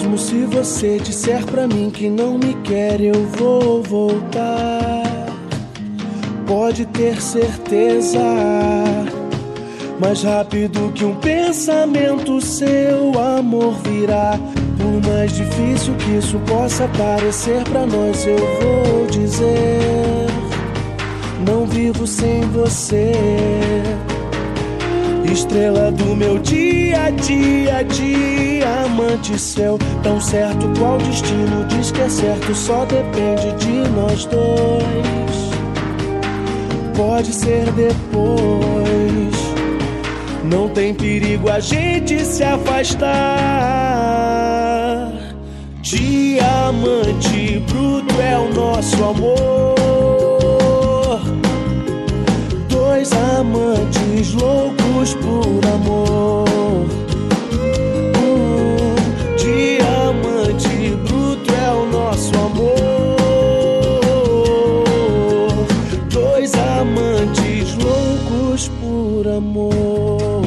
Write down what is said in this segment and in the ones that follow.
Mesmo se você disser pra mim que não me quer, eu vou voltar. Pode ter certeza, mais rápido que um pensamento, seu amor virá. Por mais difícil que isso possa parecer pra nós, eu vou dizer: não vivo sem você. Estrela do meu dia a dia, diamante seu, tão certo qual destino diz que é certo, só depende de nós dois. Pode ser depois, não tem perigo a gente se afastar. Diamante bruto é o nosso amor, dois amantes loucos por amor. Diamante bruto é o nosso amor, dois amantes loucos por amor.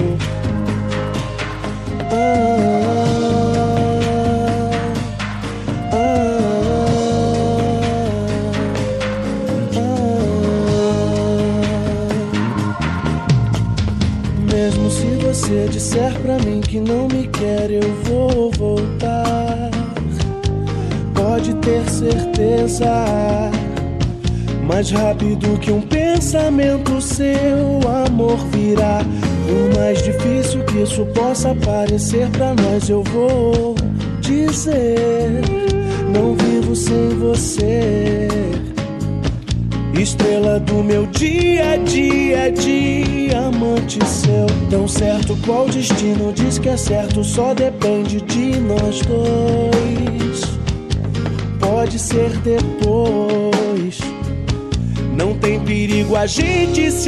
Mesmo se você disser pra mim que não me quer, eu vou voltar. Pode ter certeza, mais rápido que um pensamento, seu amor virá. Por mais difícil que isso possa parecer pra nós, eu vou dizer: não vivo sem você. Estrela do meu dia a dia, diamante seu, tão certo qual destino diz que é certo, só depende de nós dois. Pode ser depois, não tem perigo a gente se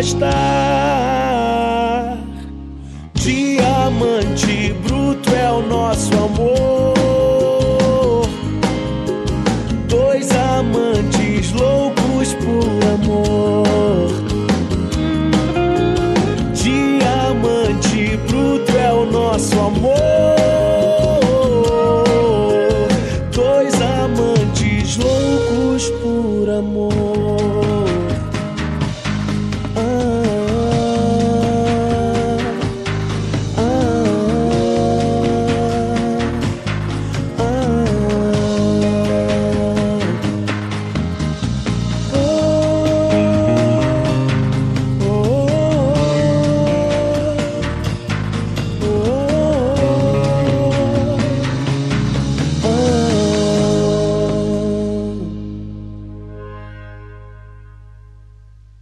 afastar. Diamante bruto é o nosso amor, dois amantes loucos por amor. Diamante bruto é o nosso amor,